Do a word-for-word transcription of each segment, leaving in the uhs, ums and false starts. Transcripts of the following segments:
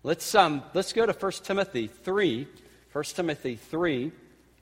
Let's um, let's go to First Timothy three. First Timothy three.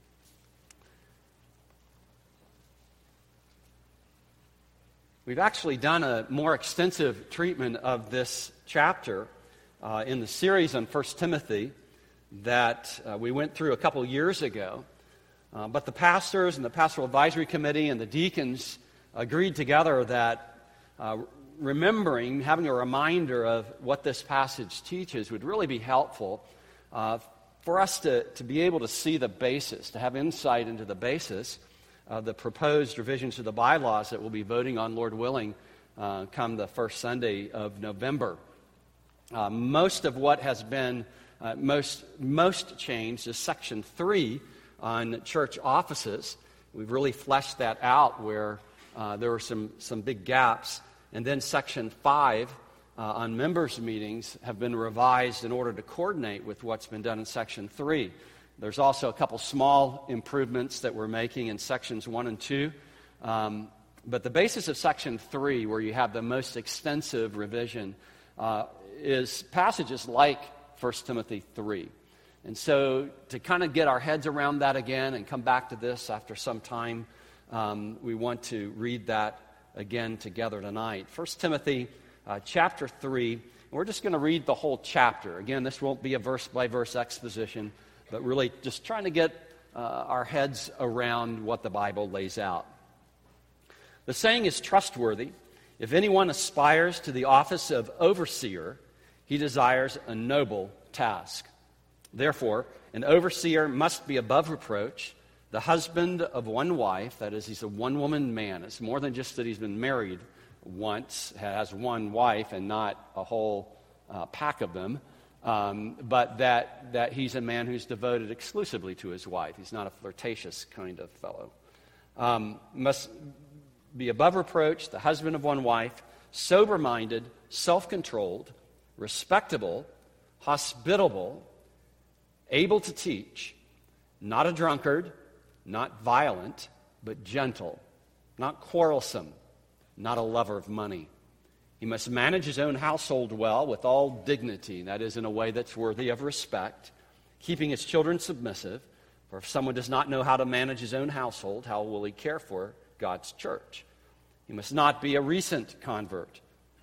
We've actually done a more extensive treatment of this chapter uh, in the series on First Timothy that uh, we went through a couple years ago. Uh, but the pastors and the Pastoral Advisory Committee and the deacons agreed together that uh, remembering, having a reminder of what this passage teaches would really be helpful uh, for us to, to be able to see the basis, to have insight into the basis of the proposed revisions to the bylaws that we'll be voting on, Lord willing, uh, come the first Sunday of November. Uh, most of what has been uh, most, most changed is Section three on church offices. We've really fleshed that out where uh, there were some, some big gaps. And then Section five uh, on members' meetings have been revised in order to coordinate with what's been done in Section three. There's also a couple small improvements that we're making in Sections one and two. Um, but the basis of Section three, where you have the most extensive revision, uh, is passages like First Timothy three. And so to kind of get our heads around that again and come back to this after some time, um, we want to read that again together tonight. First Timothy uh, chapter three. We're just going to read the whole chapter. Again, this won't be a verse-by-verse exposition, but really just trying to get uh, our heads around what the Bible lays out. The saying is trustworthy. If anyone aspires to the office of overseer, he desires a noble task. Therefore, an overseer must be above reproach, the husband of one wife, that is, he's a one-woman man. It's more than just that he's been married once, has one wife and not a whole uh, pack of them, um, but that, that he's a man who's devoted exclusively to his wife. He's not a flirtatious kind of fellow. Um, must be above reproach, the husband of one wife, sober-minded, self-controlled, respectable, hospitable, able to teach, not a drunkard, not violent, but gentle, not quarrelsome, not a lover of money. He must manage his own household well with all dignity, that is, in a way that's worthy of respect, keeping his children submissive, for if someone does not know how to manage his own household, how will he care for God's church? He must not be a recent convert,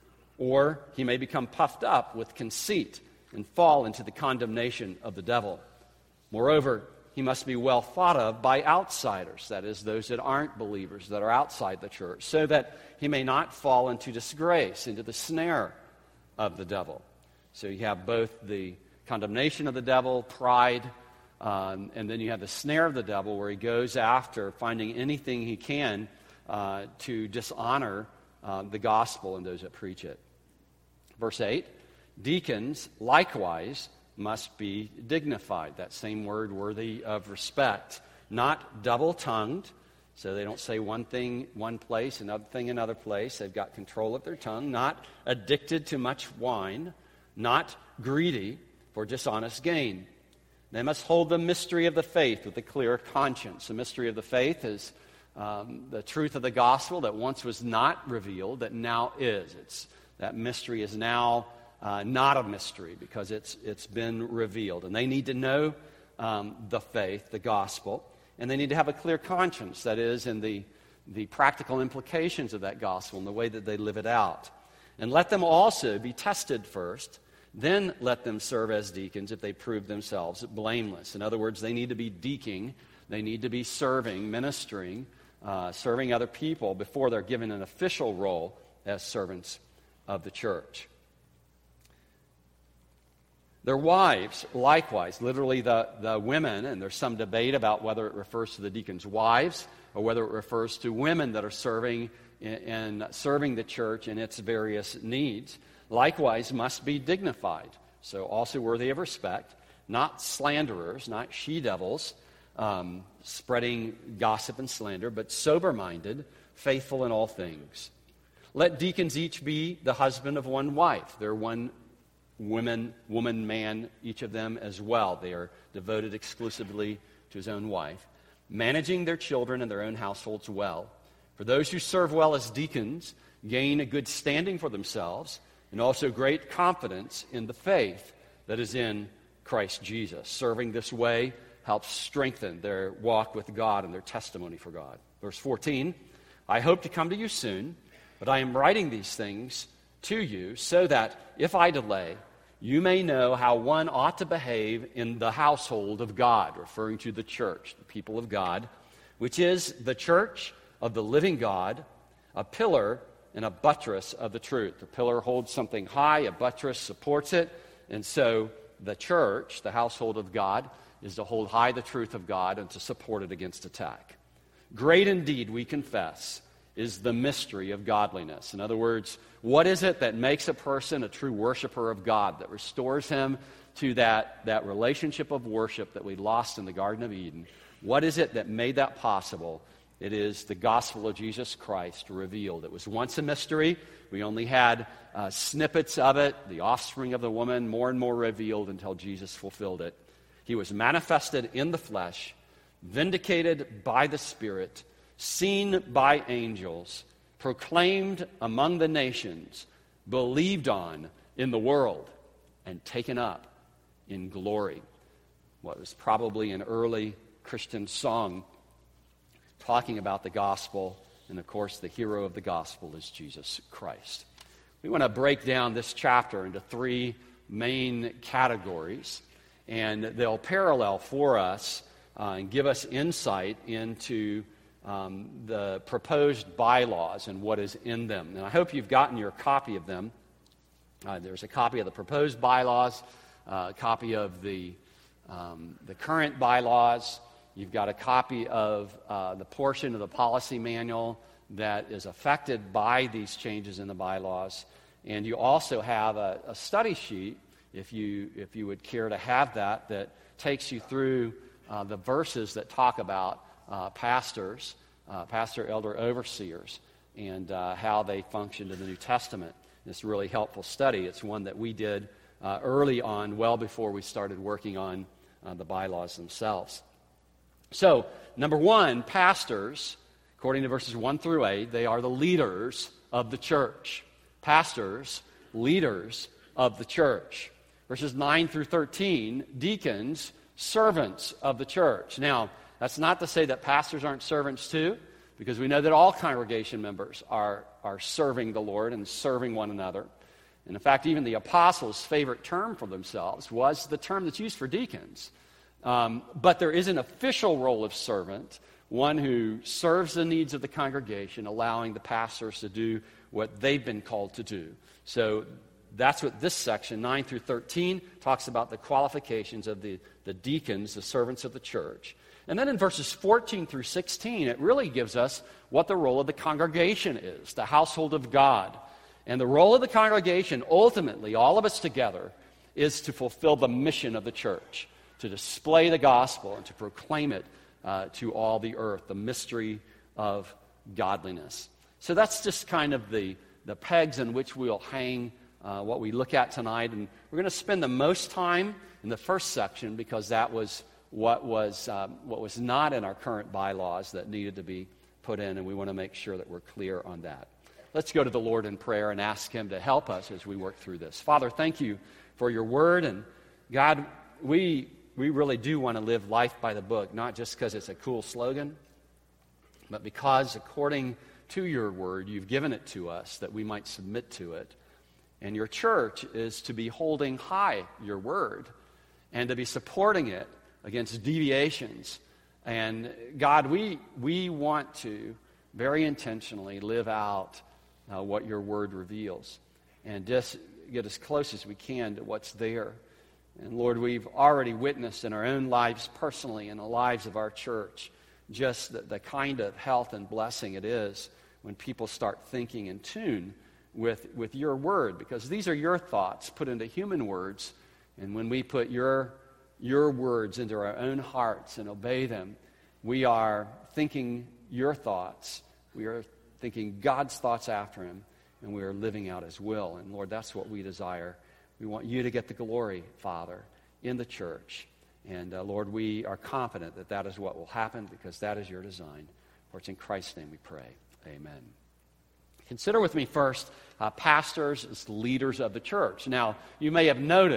or he may become puffed up with conceit and fall into the condemnation of the devil. Moreover, he must be well thought of by outsiders, that is, those that aren't believers, that are outside the church, so that he may not fall into disgrace, into the snare of the devil. So you have both the condemnation of the devil, pride, um, and then you have the snare of the devil, where he goes after finding anything he can uh, to dishonor uh, the gospel and those that preach it. Verse eight, deacons likewise must be dignified. That same word, worthy of respect. Not double-tongued, so they don't say one thing one place, another thing another place. They've got control of their tongue. Not addicted to much wine. Not greedy for dishonest gain. They must hold the mystery of the faith with a clear conscience. The mystery of the faith is um, the truth of the gospel that once was not revealed, that now is. It's that mystery is now Uh, not a mystery because it's it's been revealed. And they need to know um, the faith, the gospel, and they need to have a clear conscience, that is, in the, the practical implications of that gospel and the way that they live it out. And let them also be tested first, then let them serve as deacons if they prove themselves blameless. In other words, they need to be deaconing, they need to be serving, ministering, uh, serving other people before they're given an official role as servants of the church. Their wives, likewise, literally the, the women, and there's some debate about whether it refers to the deacons' wives or whether it refers to women that are serving in, in serving the church in its various needs, likewise must be dignified, so also worthy of respect, not slanderers, not she-devils, um, spreading gossip and slander, but sober-minded, faithful in all things. Let deacons each be the husband of one wife. They're one woman, woman, man, each of them as well. They are devoted exclusively to his own wife, managing their children and their own households well. For those who serve well as deacons gain a good standing for themselves and also great confidence in the faith, that is in Christ Jesus. Serving this way helps strengthen their walk with God and their testimony for God. Verse fourteen, I hope to come to you soon, but I am writing these things to you so that if I delay, you may know how one ought to behave in the household of God, referring to the church, the people of God, which is the church of the living God, a pillar and a buttress of the truth. The pillar holds something high, a buttress supports it, and so the church, the household of God, is to hold high the truth of God and to support it against attack. Great indeed, we confess, is the mystery of godliness. In other words, what is it that makes a person a true worshiper of God, that restores him to that, that relationship of worship that we lost in the Garden of Eden? What is it that made that possible? It is the gospel of Jesus Christ revealed. It was once a mystery. We only had uh, snippets of it, the offspring of the woman, more and more revealed until Jesus fulfilled it. He was manifested in the flesh, vindicated by the Spirit, seen by angels, proclaimed among the nations, believed on in the world, and taken up in glory. What was probably an early Christian song talking about the gospel, and of course the hero of the gospel is Jesus Christ. We want to break down this chapter into three main categories, and they'll parallel for us uh, and give us insight into um, the proposed bylaws and what is in them. And I hope you've gotten your copy of them. Uh, there's a copy of the proposed bylaws, uh, a copy of the, um, the current bylaws. You've got a copy of uh, the portion of the policy manual that is affected by these changes in the bylaws. And you also have a, a study sheet, if you, if you would care to have that, that takes you through uh, the verses that talk about uh, pastors, uh, pastor, elder, overseers, and uh, how they functioned in the New Testament. It's a really helpful study. It's one that we did uh, early on, well before we started working on uh, the bylaws themselves. So, number one, pastors, according to verses one through eight, they are the leaders of the church. Pastors, leaders of the church. Verses nine through thirteen, deacons, servants of the church. Now, that's not to say that pastors aren't servants too, because we know that all congregation members are, are serving the Lord and serving one another. And in fact, even the apostles' favorite term for themselves was the term that's used for deacons. Um, but there is an official role of servant, one who serves the needs of the congregation, allowing the pastors to do what they've been called to do. So that's what this section, nine through thirteen, talks about the qualifications of the, the deacons, the servants of the church. And then in verses fourteen through sixteen, it really gives us what the role of the congregation is, the household of God. And the role of the congregation, ultimately, all of us together, is to fulfill the mission of the church, to display the gospel and to proclaim it uh, to all the earth, the mystery of godliness. So that's just kind of the, the pegs in which we'll hang uh, what we look at tonight. And we're going to spend the most time in the first section because that was what was, um, what was not in our current bylaws that needed to be put in, and we want to make sure that we're clear on that. Let's go to the Lord in prayer and ask Him to help us as we work through this. Father, thank you for your word, and God, we... We really do want to live life by the book, not just because it's a cool slogan, but because according to your word, you've given it to us that we might submit to it. And your church is to be holding high your word and to be supporting it against deviations. And God, we, we want to very intentionally live out uh, what your word reveals and just get as close as we can to what's there. And Lord, we've already witnessed in our own lives personally, in the lives of our church, just the, the kind of health and blessing it is when people start thinking in tune with, with your word, because these are your thoughts put into human words. And when we put your, your words into our own hearts and obey them, we are thinking your thoughts. We are thinking God's thoughts after him, and we are living out his will. And Lord, that's what we desire. We want you to get the glory, Father, in the church. And uh, Lord, we are confident that that is what will happen because that is your design. For it's in Christ's name we pray. Amen. Consider with me first uh, pastors as leaders of the church. Now, you may have noticed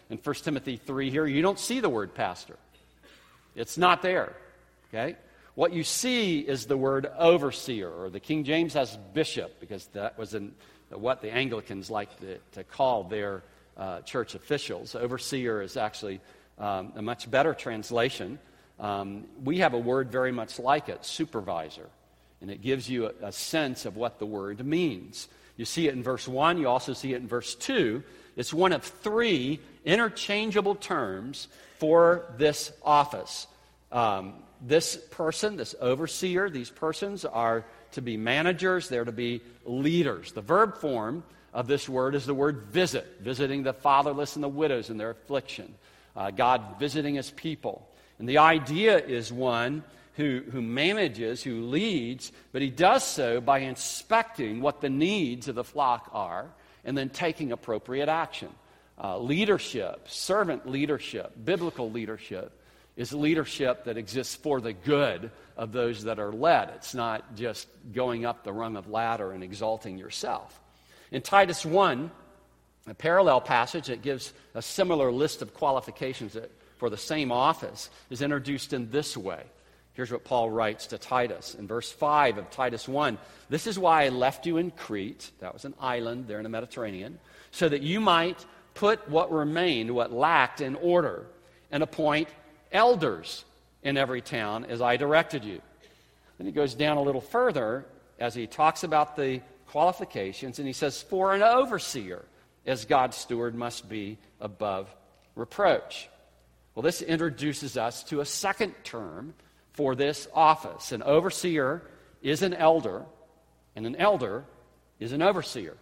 in First Timothy three here, you don't see the word pastor. It's not there, okay? What you see is the word overseer, or the King James has bishop, because that was in what the Anglicans like to, to call their uh, church officials. Overseer is actually um, a much better translation. Um, we have a word very much like it, supervisor, and it gives you a, a sense of what the word means. You see it in verse one, you also see it in verse two. It's one of three interchangeable terms for this office. Um, this person, this overseer, these persons are to be managers, they're to be leaders. The verb form of this word is the word visit, visiting the fatherless and the widows in their affliction. Uh, God visiting his people. And the idea is one who, who manages, who leads, but he does so by inspecting what the needs of the flock are and then taking appropriate action. Uh, leadership, servant leadership, biblical leadership is leadership that exists for the good of those that are led. It's not just going up the rung of ladder and exalting yourself. In Titus one, a parallel passage that gives a similar list of qualifications that, for the same office is introduced in this way. Here's what Paul writes to Titus in verse five of Titus one. This is why I left you in Crete, that was an island there in the Mediterranean, so that you might put what remained, what lacked, in order, and appoint elders in every town as I directed you. Then he goes down a little further as he talks about the qualifications, and he says, for an overseer, as God's steward, must be above reproach. Well, this introduces us to a second term for this office. An overseer is an elder, and an elder is an overseer.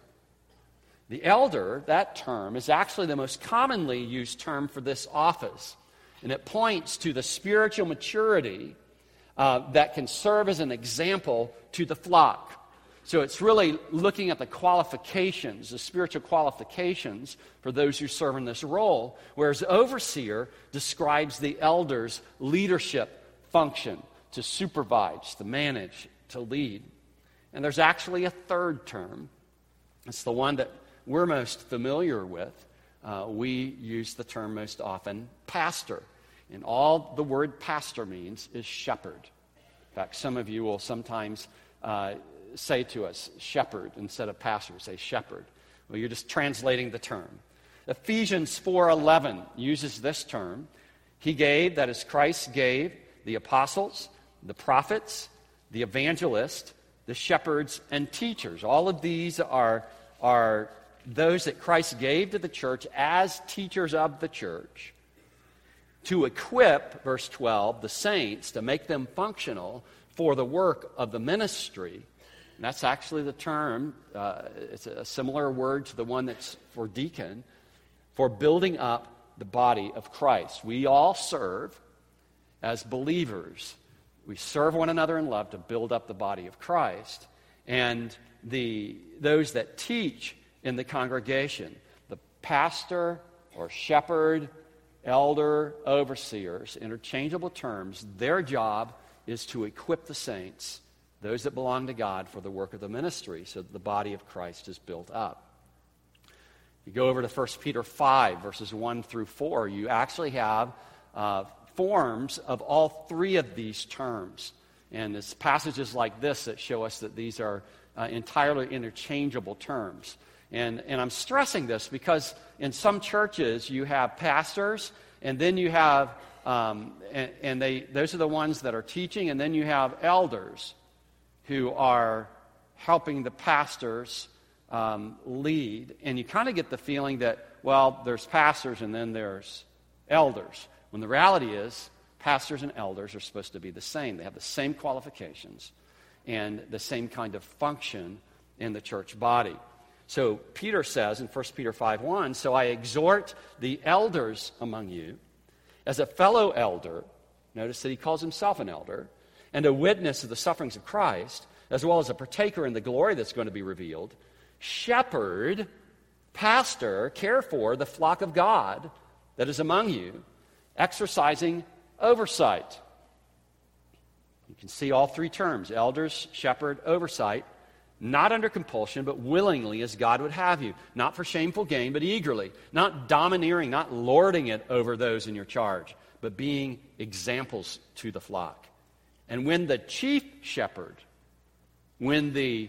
The elder, that term, is actually the most commonly used term for this office. And it points to the spiritual maturity uh, that can serve as an example to the flock. So it's really looking at the qualifications, the spiritual qualifications for those who serve in this role, whereas overseer describes the elder's leadership function to supervise, to manage, to lead. And there's actually a third term. It's the one that we're most familiar with. Uh, we use the term most often, pastor. And all the word pastor means is shepherd. In fact, some of you will sometimes uh, say to us, shepherd, instead of pastor, say shepherd. Well, you're just translating the term. Ephesians four eleven uses this term. He gave, that is Christ gave, the apostles, the prophets, the evangelists, the shepherds, and teachers. All of these are, are those that Christ gave to the church as teachers of the church to equip, verse twelve, the saints, to make them functional for the work of the ministry. And that's actually the term, uh, it's a similar word to the one that's for deacon, for building up the body of Christ. We all serve as believers. We serve one another in love to build up the body of Christ. And the those that teach in the congregation, the pastor or shepherd, elder, overseers, interchangeable terms, their job is to equip the saints, those that belong to God, for the work of the ministry so that the body of Christ is built up. You go over to First Peter five, verses one through four, you actually have uh, forms of all three of these terms. And it's passages like this that show us that these are uh, entirely interchangeable terms. And, and I'm stressing this because in some churches you have pastors, and then you have, um, and, and they those are the ones that are teaching, and then you have elders who are helping the pastors um, lead. And you kind of get the feeling that, well, there's pastors and then there's elders. When the reality is, pastors and elders are supposed to be the same. They have the same qualifications and the same kind of function in the church body. So Peter says in First Peter five one, so I exhort the elders among you as a fellow elder, notice that he calls himself an elder, and a witness of the sufferings of Christ, as well as a partaker in the glory that's going to be revealed, shepherd, pastor, care for the flock of God that is among you, exercising oversight. You can see all three terms, elders, shepherd, oversight. not under compulsion, but willingly as God would have you, not for shameful gain, but eagerly, not domineering, not lording it over those in your charge, but being examples to the flock. And when the chief shepherd, when the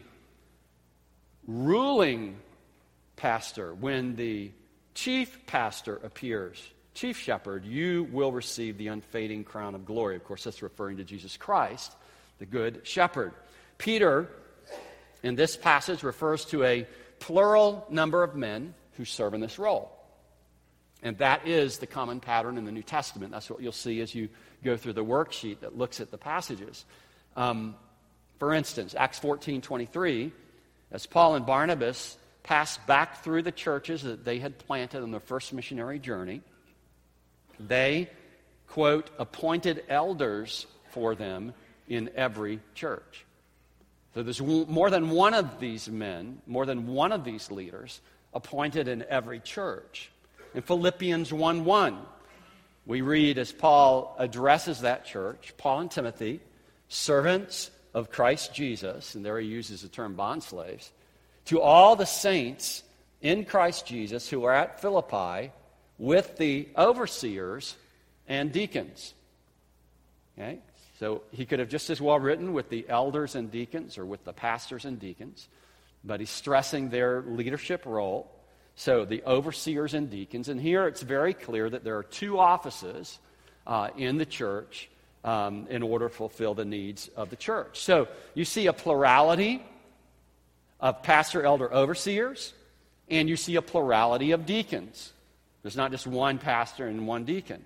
ruling pastor, when the chief pastor appears, chief shepherd, you will receive the unfading crown of glory. Of course, that's referring to Jesus Christ, the good shepherd. Peter, in this passage, refers to a plural number of men who serve in this role. And that is the common pattern in the New Testament. That's what you'll see as you go through the worksheet that looks at the passages. Um, for instance, Acts fourteen twenty-three, as Paul and Barnabas passed back through the churches that they had planted on their first missionary journey, they, quote, appointed elders for them in every church. So there's more than one of these men, more than one of these leaders appointed in every church. In Philippians one one, we read as Paul addresses that church, Paul and Timothy, servants of Christ Jesus, and there he uses the term bondslaves, to all the saints in Christ Jesus who are at Philippi with the overseers and deacons. Okay? So he could have just as well written with the elders and deacons or with the pastors and deacons, but he's stressing their leadership role. So the overseers and deacons, and here it's very clear that there are two offices uh, in the church um, in order to fulfill the needs of the church. So you see a plurality of pastor, elder, overseers, and you see a plurality of deacons. There's not just one pastor and one deacon.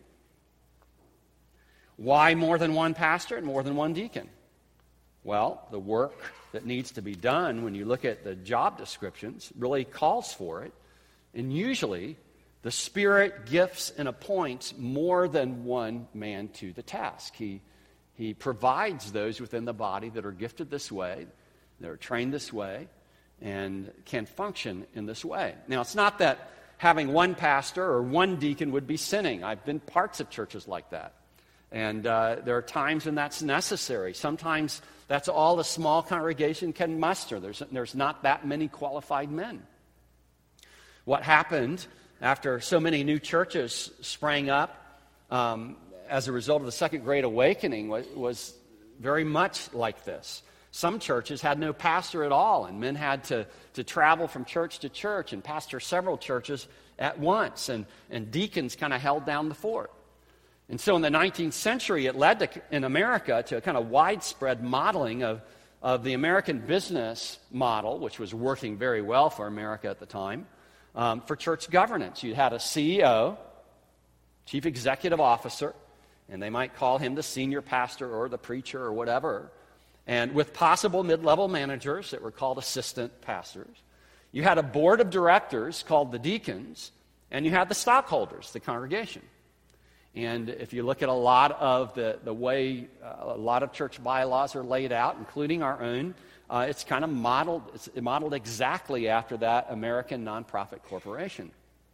Why more than one pastor and more than one deacon? Well, the work that needs to be done when you look at the job descriptions really calls for it. And usually, the Spirit gifts and appoints more than one man to the task. He, he provides those within the body that are gifted this way, that are trained this way, and can function in this way. Now, it's not that having one pastor or one deacon would be sinning. I've been parts of churches like that. And uh, there are times when that's necessary. Sometimes that's all a small congregation can muster. There's, there's not that many qualified men. What happened after so many new churches sprang up um, as a result of the Second Great Awakening was, was very much like this. Some churches had no pastor at all, and men had to, to travel from church to church and pastor several churches at once, and, and deacons kind of held down the fort. And so in the nineteenth century, it led to, in America to a kind of widespread modeling of, of the American business model, which was working very well for America at the time, um, for church governance. You had a C E O, chief executive officer, and they might call him the senior pastor or the preacher or whatever, and with possible mid-level managers that were called assistant pastors. You had a board of directors called the deacons, and you had the stockholders, the congregation. And if you look at a lot of the, the way uh, a lot of church bylaws are laid out, including our own, uh, it's kind of modeled, it's modeled exactly after that American nonprofit corporation.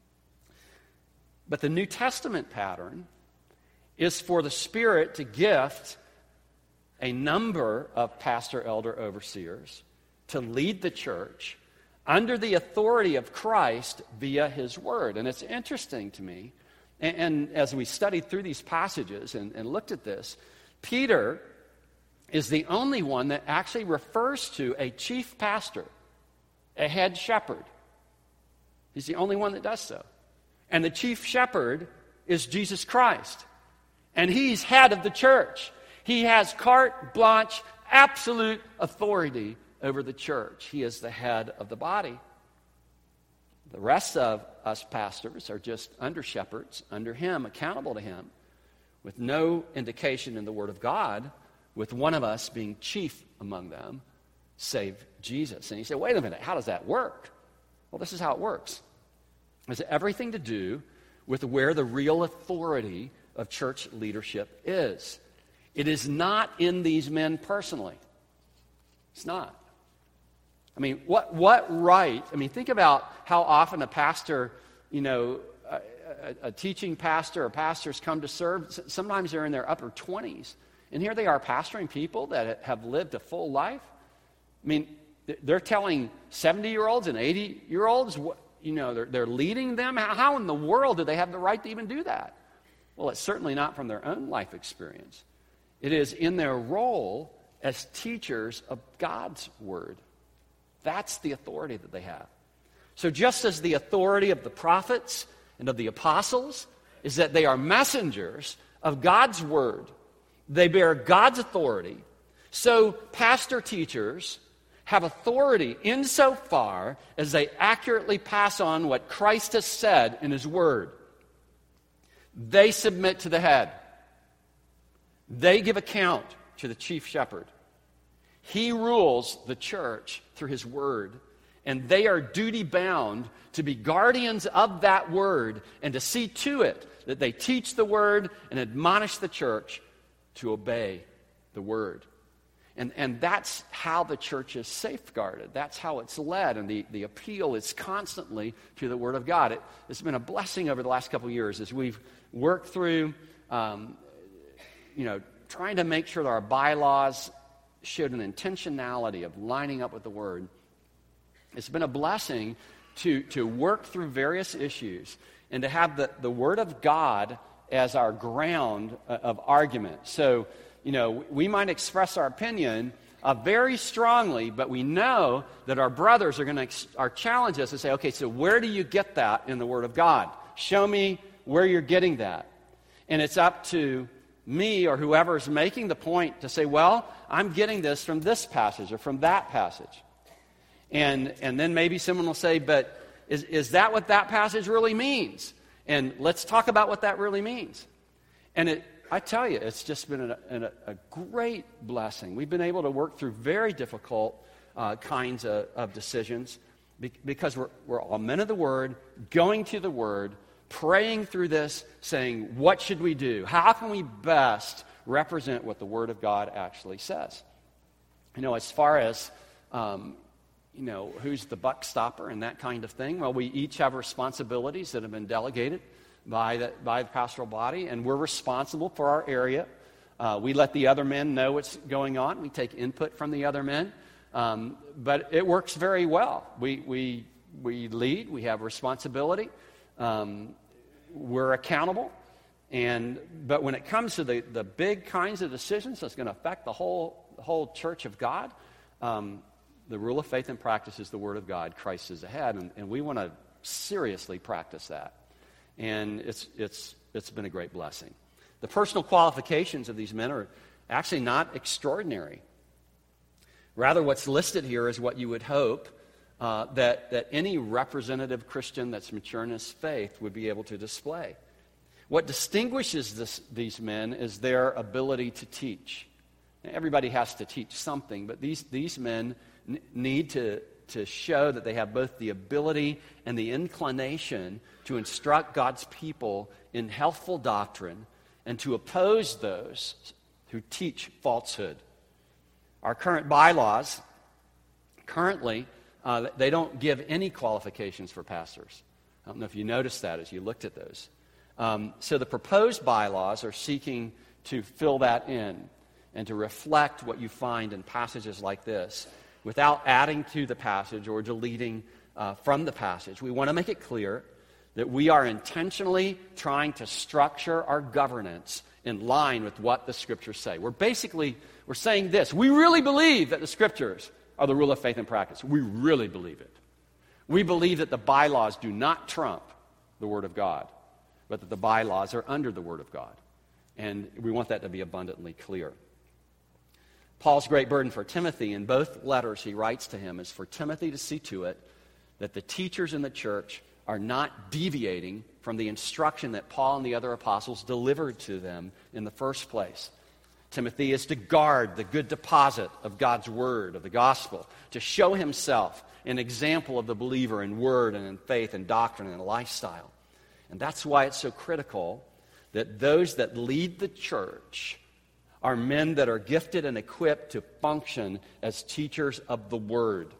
But the New Testament pattern is for the Spirit to gift a number of pastor, elder, overseers to lead the church under the authority of Christ via His Word. And it's interesting to me, and, and as we studied through these passages and, and looked at this, Peter is the only one that actually refers to a chief pastor, a head shepherd. He's the only one that does so. And the chief shepherd is Jesus Christ. And He's head of the church. He has carte blanche, absolute authority over the church. He is the head of the body. The rest of us pastors are just under shepherds, under Him, accountable to Him, with no indication in the Word of God, with one of us being chief among them, save Jesus. And you say, wait a minute, how does that work? Well, this is how it works. It has everything to do with where the real authority of church leadership is. It is not in these men personally. It's not. I mean, what what right? I mean, think about how often a pastor, you know, a, a, a teaching pastor or pastors come to serve. Sometimes they're in their upper twenties. And here they are pastoring people that have lived a full life. I mean, they're telling seventy-year-olds and eighty-year-olds, you know, they're, they're leading them. How in the world do they have the right to even do that? Well, it's certainly not from their own life experience. It is in their role as teachers of God's word. That's the authority that they have. So just as the authority of the prophets and of the apostles is that they are messengers of God's word, they bear God's authority, so pastor teachers have authority insofar as they accurately pass on what Christ has said in his word. They submit to the head. They give account to the chief shepherd. He rules the church through his word, and they are duty-bound to be guardians of that word and to see to it that they teach the word and admonish the church to obey the word. And, and that's how the church is safeguarded. That's how it's led, and the, the appeal is constantly to the word of God. It, it's been a blessing over the last couple of years as we've worked through, um, you know, trying to make sure that our bylaws showed an intentionality of lining up with the word. It's been a blessing to, to work through various issues and to have the, the word of God as our ground of argument. So, you know, we might express our opinion uh, very strongly, but we know that our brothers are going to ex- are challenge us to say, okay, so where do you get that in the Word of God? Show me where you're getting that. And it's up to me or whoever is making the point to say, well, I'm getting this from this passage or from that passage. And and then maybe someone will say, but is, is that what that passage really means? And let's talk about what that really means. And it I tell you, it's just been a, a, a great blessing. We've been able to work through very difficult uh, kinds of, of decisions be, because we're, we're all men of the Word, going to the Word, praying through this, saying, what should we do? How can we best represent what the Word of God actually says? You know, as far as, um, you know, who's the buck stopper and that kind of thing, well, we each have responsibilities that have been delegated by the, by the pastoral body, and we're responsible for our area. Uh, we let the other men know what's going on. We take input from the other men. Um, but it works very well. We, we, we lead. We have responsibility. Um, we're accountable. And, but when it comes to the, the big kinds of decisions that's going to affect the whole, the whole church of God, um, the rule of faith and practice is the Word of God. Christ is ahead, and, and we want to seriously practice that. And it's it's it's been a great blessing. The personal qualifications of these men are actually not extraordinary. Rather, what's listed here is what you would hope uh, that, that any representative Christian that's mature in his faith would be able to display. What distinguishes this, these men is their ability to teach. Now, everybody has to teach something, but these, these men n- need to to show that they have both the ability and the inclination to instruct God's people in healthful doctrine and to oppose those who teach falsehood. Our current bylaws, currently, uh, they don't give any qualifications for pastors. I don't know if you noticed that as you looked at those. Um, so the proposed bylaws are seeking to fill that in and to reflect what you find in passages like this, without adding to the passage or deleting uh, from the passage. We want to make it clear that we are intentionally trying to structure our governance in line with what the Scriptures say. We're basically, we're saying this. We really believe that the Scriptures are the rule of faith and practice. We really believe it. We believe that the bylaws do not trump the Word of God, but that the bylaws are under the Word of God. And we want that to be abundantly clear. Paul's great burden for Timothy in both letters he writes to him is for Timothy to see to it that the teachers in the church are not deviating from the instruction that Paul and the other apostles delivered to them in the first place. Timothy is to guard the good deposit of God's word, of the gospel, to show himself an example of the believer in word and in faith and doctrine and lifestyle. And that's why it's so critical that those that lead the church are men that are gifted and equipped to function as teachers of the Word.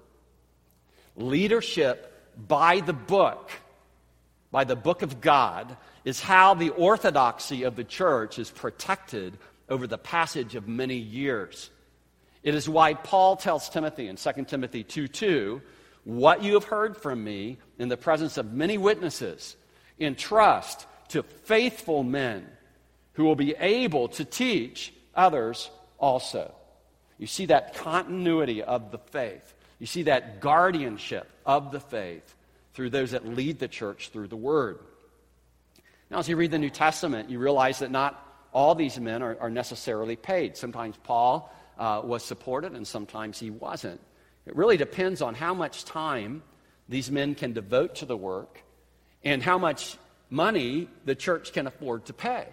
Leadership by the book, by the book of God, is how the orthodoxy of the church is protected over the passage of many years. It is why Paul tells Timothy in Second Timothy two two, what you have heard from me in the presence of many witnesses, entrust to faithful men who will be able to teach others also. You see that continuity of the faith. You see that guardianship of the faith through those that lead the church through the Word. Now, as you read the New Testament, you realize that not all these men are, are necessarily paid. Sometimes Paul uh, was supported and sometimes he wasn't. It really depends on how much time these men can devote to the work and how much money the church can afford to pay.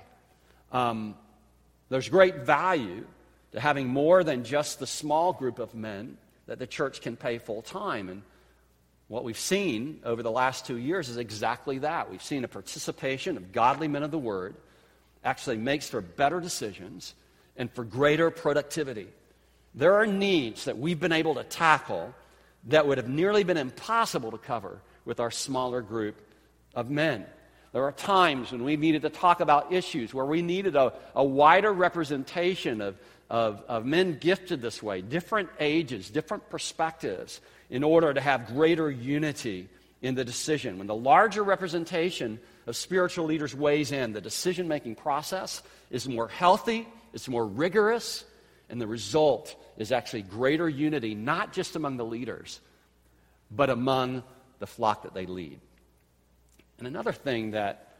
Um, there's great value to having more than just the small group of men that the church can pay full time. And what we've seen over the last two years is exactly that. We've seen a participation of godly men of the Word actually makes for better decisions and for greater productivity. There are needs that we've been able to tackle that would have nearly been impossible to cover with our smaller group of men. There are times when we needed to talk about issues where we needed a, a wider representation of, of, of men gifted this way, different ages, different perspectives, in order to have greater unity in the decision. When the larger representation of spiritual leaders weighs in, the decision-making process is more healthy, it's more rigorous, and the result is actually greater unity, not just among the leaders, but among the flock that they lead. And another thing that,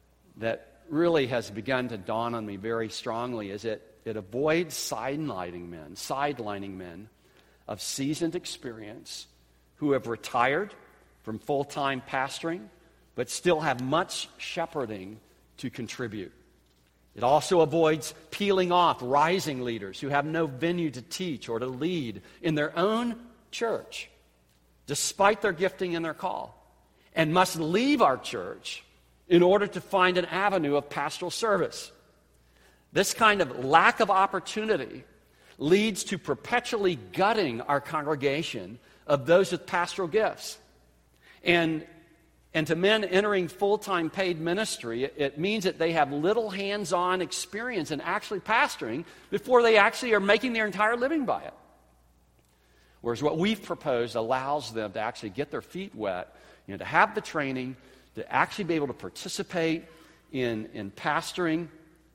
that really has begun to dawn on me very strongly is it, it avoids sidelining men, sidelining men of seasoned experience who have retired from full-time pastoring, but still have much shepherding to contribute. It also avoids peeling off rising leaders who have no venue to teach or to lead in their own church, despite their gifting and their call, and must leave our church in order to find an avenue of pastoral service. This kind of lack of opportunity leads to perpetually gutting our congregation of those with pastoral gifts. And, and to men entering full-time paid ministry, it, it means that they have little hands-on experience in actually pastoring before they actually are making their entire living by it. Whereas what we've proposed allows them to actually get their feet wet, you know, to have the training, to actually be able to participate in, in pastoring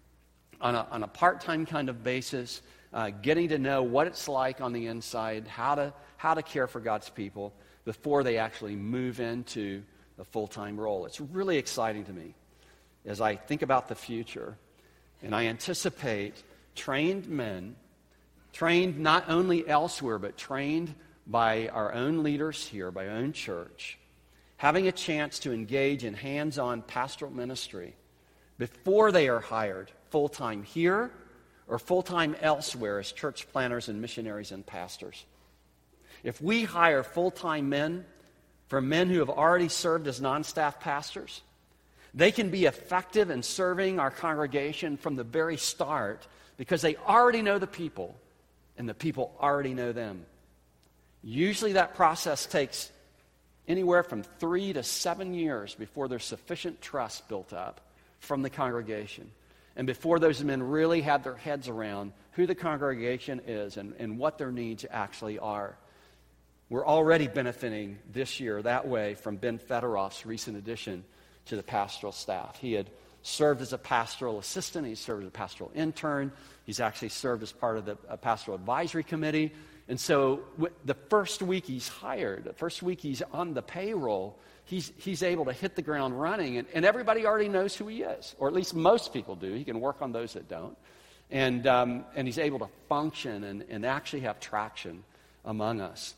on a, on a part-time kind of basis, uh, getting to know what it's like on the inside, how to how to care for God's people before they actually move into a full-time role. It's really exciting to me as I think about the future, and I anticipate trained men, trained not only elsewhere, but trained by our own leaders here, by our own church, having a chance to engage in hands-on pastoral ministry before they are hired full-time here or full-time elsewhere as church planners and missionaries and pastors. If we hire full-time men from men who have already served as non-staff pastors, they can be effective in serving our congregation from the very start because they already know the people and the people already know them. Usually that process takes anywhere from three to seven years before there's sufficient trust built up from the congregation and before those men really have their heads around who the congregation is and, and what their needs actually are. We're already benefiting this year that way from Ben Federoff's recent addition to the pastoral staff. He had served as a pastoral assistant. He served as a pastoral intern. He's actually served as part of the uh, pastoral advisory committee. And so w- the first week he's hired, the first week he's on the payroll, he's, he's able to hit the ground running. And, and everybody already knows who he is, or at least most people do. He can work on those that don't. And, um, and he's able to function and, and actually have traction among us.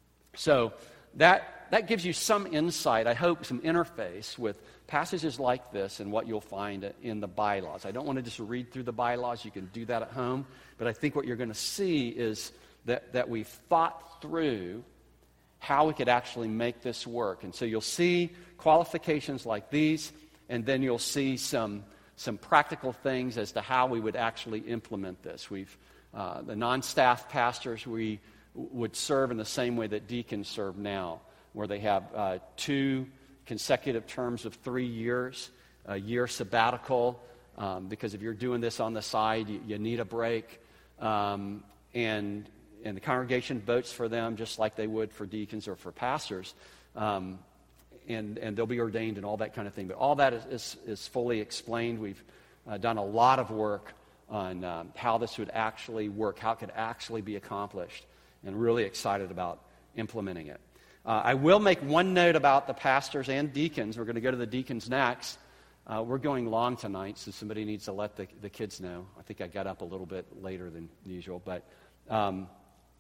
So that that gives you some insight, I hope, some interface with passages like this and what you'll find in the bylaws. I don't want to just read through the bylaws. You can do that at home. But I think what you're going to see is that, that we've thought through how we could actually make this work. And so you'll see qualifications like these, and then you'll see some, some practical things as to how we would actually implement this. We've uh, the non-staff pastors, we would serve in the same way that deacons serve now, where they have uh, two consecutive terms of three years, a year sabbatical, um, because if you're doing this on the side, you, you need a break. Um, and and the congregation votes for them just like they would for deacons or for pastors. Um, and, and they'll be ordained and all that kind of thing. But all that is, is, is fully explained. We've uh, done a lot of work on um, how this would actually work, how it could actually be accomplished, and really excited about implementing it. Uh, I will make one note about the pastors and deacons. We're going to go to the deacons next. Uh, we're going long tonight, so somebody needs to let the, the kids know. I think I got up a little bit later than usual. But um,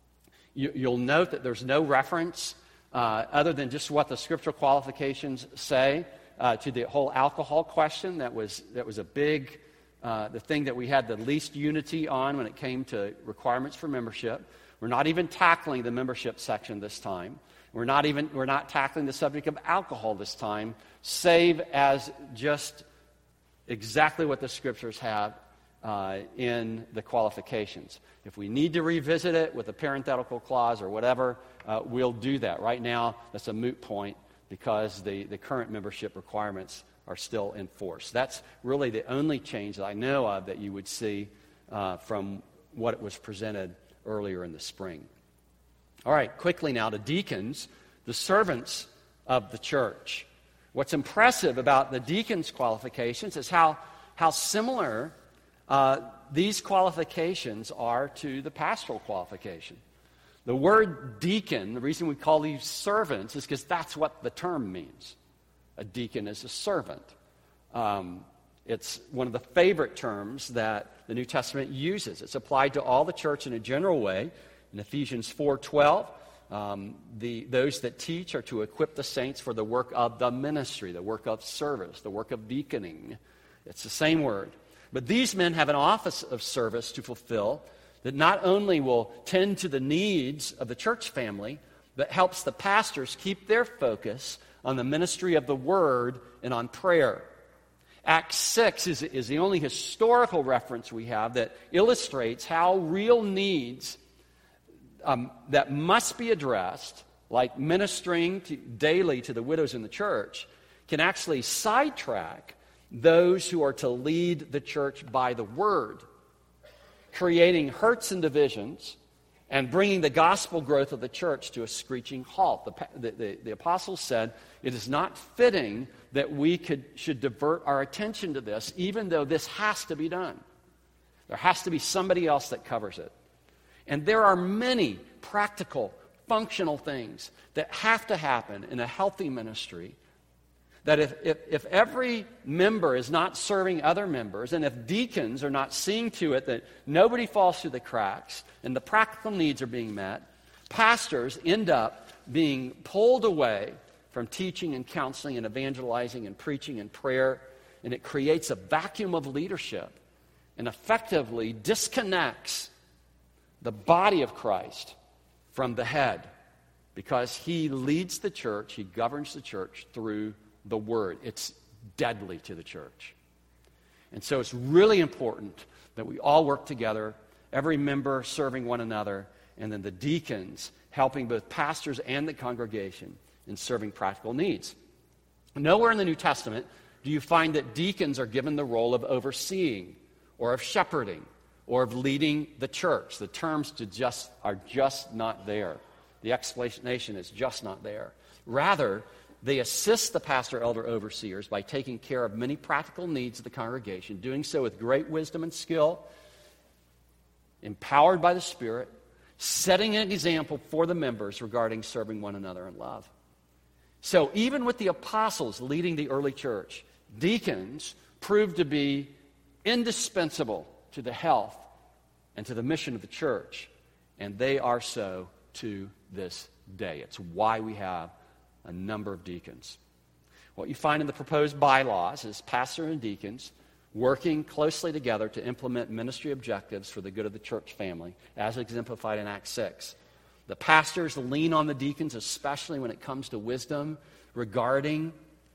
you, you'll note that there's no reference uh, other than just what the scriptural qualifications say uh, to the whole alcohol question. That was, that was a big, uh, the thing that we had the least unity on when it came to requirements for membership. We're not even tackling the membership section this time. We're not even we're not tackling the subject of alcohol this time, save as just exactly what the scriptures have uh, in the qualifications. If we need to revisit it with a parenthetical clause or whatever, uh, we'll do that. Right now, that's a moot point because the, the current membership requirements are still in force. That's really the only change that I know of that you would see uh, from what was presented earlier in the spring. All right, quickly now to deacons, the servants of the church. What's impressive about the deacons' qualifications is how, how similar uh, these qualifications are to the pastoral qualification. The word deacon, the reason we call these servants is because that's what the term means. A deacon is a servant. Um, it's one of the favorite terms that the New Testament uses. It's applied to all the church in a general way. In Ephesians four twelve, um, the, those that teach are to equip the saints for the work of the ministry, the work of service, the work of deaconing. It's the same word. But these men have an office of service to fulfill that not only will tend to the needs of the church family, but helps the pastors keep their focus on the ministry of the word and on prayer. Acts six is, is the only historical reference we have that illustrates how real needs Um, that must be addressed, like ministering to, daily to the widows in the church, can actually sidetrack those who are to lead the church by the word, creating hurts and divisions and bringing the gospel growth of the church to a screeching halt. The, the, the, the apostles said, it is not fitting that we could, should divert our attention to this, even though this has to be done. There has to be somebody else that covers it. And there are many practical, functional things that have to happen in a healthy ministry, that if, if, if every member is not serving other members, and if deacons are not seeing to it that nobody falls through the cracks and the practical needs are being met, pastors end up being pulled away from teaching and counseling and evangelizing and preaching and prayer, and it creates a vacuum of leadership and effectively disconnects the body of Christ from the head, because he leads the church, he governs the church through the word. It's deadly to the church. And so it's really important that we all work together, every member serving one another, and then the deacons helping both pastors and the congregation in serving practical needs. Nowhere in the New Testament do you find that deacons are given the role of overseeing or of shepherding or of leading the church. The terms to just are just not there. The explanation is just not there. Rather, they assist the pastor, elder, overseers by taking care of many practical needs of the congregation, doing so with great wisdom and skill, empowered by the Spirit, setting an example for the members regarding serving one another in love. So even with the apostles leading the early church, deacons proved to be indispensable to the health and to the mission of the church, and they are so to this day. It's why we have a number of deacons. What you find in the proposed bylaws is pastors and deacons working closely together to implement ministry objectives for the good of the church family, as exemplified in Acts six. The pastors lean on the deacons, especially when it comes to wisdom regarding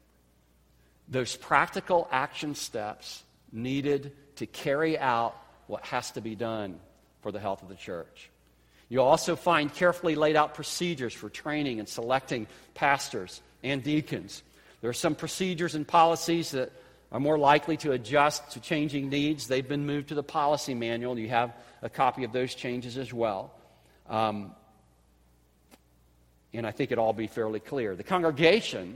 those practical action steps needed to carry out what has to be done for the health of the church. You'll also find carefully laid out procedures for training and selecting pastors and deacons. There are some procedures and policies that are more likely to adjust to changing needs. They've been moved to the policy manual. You have a copy of those changes as well. Um, and I think it'll all be fairly clear. The congregation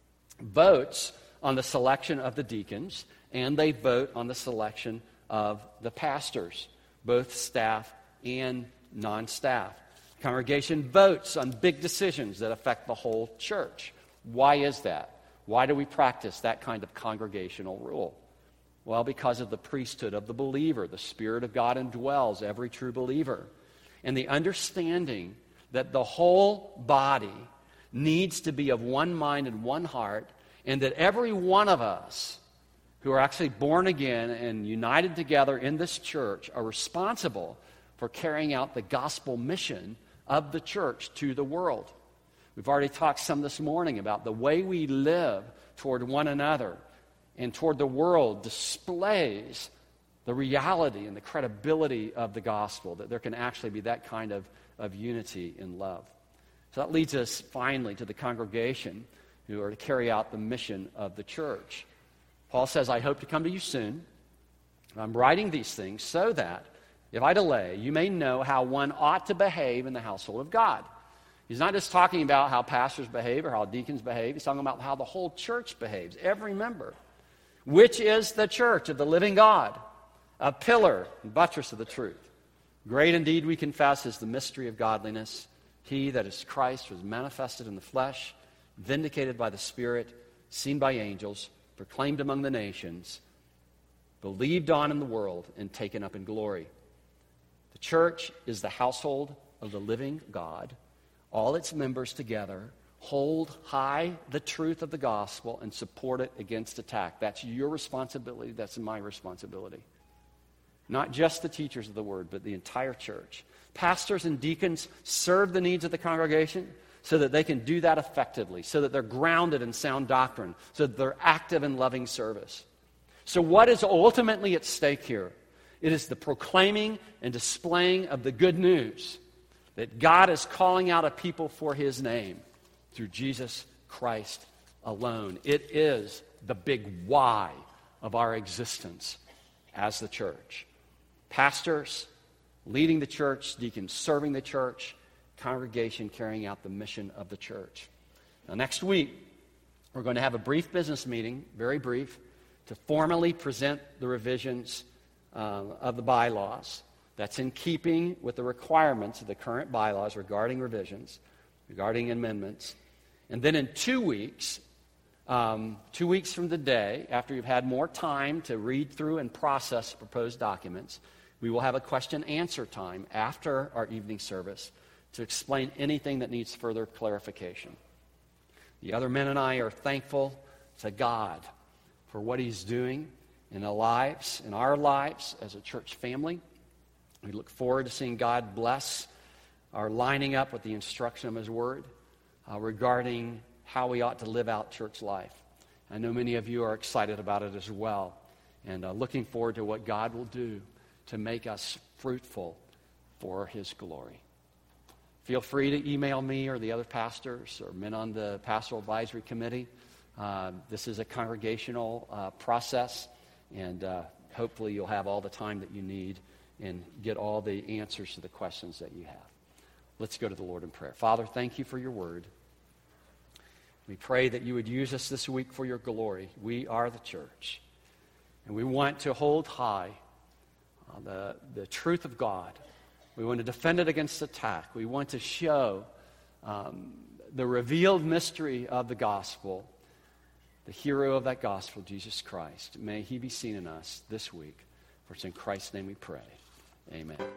votes on the selection of the deacons, and they vote on the selection of the pastors, both staff and non-staff. The congregation votes on big decisions that affect the whole church. Why is that? Why do we practice that kind of congregational rule? Well, because of the priesthood of the believer. The Spirit of God indwells every true believer. And the understanding that the whole body needs to be of one mind and one heart, and that every one of us who are actually born again and united together in this church are responsible for carrying out the gospel mission of the church to the world. We've already talked some this morning about the way we live toward one another and toward the world displays the reality and the credibility of the gospel, that there can actually be that kind of, of unity in love. So that leads us finally to the congregation who are to carry out the mission of the church. Paul says, I hope to come to you soon. I'm writing these things so that, if I delay, you may know how one ought to behave in the household of God. He's not just talking about how pastors behave or how deacons behave. He's talking about how the whole church behaves, every member, which is the church of the living God, a pillar and buttress of the truth. Great indeed, we confess, is the mystery of godliness. He, that is Christ, was manifested in the flesh, vindicated by the Spirit, seen by angels, proclaimed among the nations, believed on in the world, and taken up in glory. The church is the household of the living God. All its members together hold high the truth of the gospel and support it against attack. That's your responsibility. That's my responsibility. Not just the teachers of the word, but the entire church. Pastors and deacons serve the needs of the congregation so that they can do that effectively, so that they're grounded in sound doctrine, so that they're active in loving service. So what is ultimately at stake here? It is the proclaiming and displaying of the good news that God is calling out a people for his name through Jesus Christ alone. It is the big why of our existence as the church. Pastors leading the church, deacons serving the church, congregation carrying out the mission of the church. Now, next week, we're going to have a brief business meeting, very brief, to formally present the revisions uh, of the bylaws. That's in keeping with the requirements of the current bylaws regarding revisions, regarding amendments. And then in two weeks, um, two weeks from today, after you've had more time to read through and process proposed documents, we will have a question-answer time after our evening service to explain anything that needs further clarification. The other men and I are thankful to God for what he's doing in our lives, in our lives as a church family. We look forward to seeing God bless our lining up with the instruction of his word uh, regarding how we ought to live out church life. I know many of you are excited about it as well, and uh, looking forward to what God will do to make us fruitful for his glory. Feel free to email me or the other pastors or men on the pastoral advisory committee. Uh, this is a congregational uh, process, and uh, hopefully you'll have all the time that you need and get all the answers to the questions that you have. Let's go to the Lord in prayer. Father, thank you for your word. We pray that you would use us this week for your glory. We are the church, and we want to hold high uh, the, the truth of God. We want to defend it against attack. We want to show um, the revealed mystery of the gospel, the hero of that gospel, Jesus Christ. May he be seen in us this week. For it's in Christ's name we pray. Amen.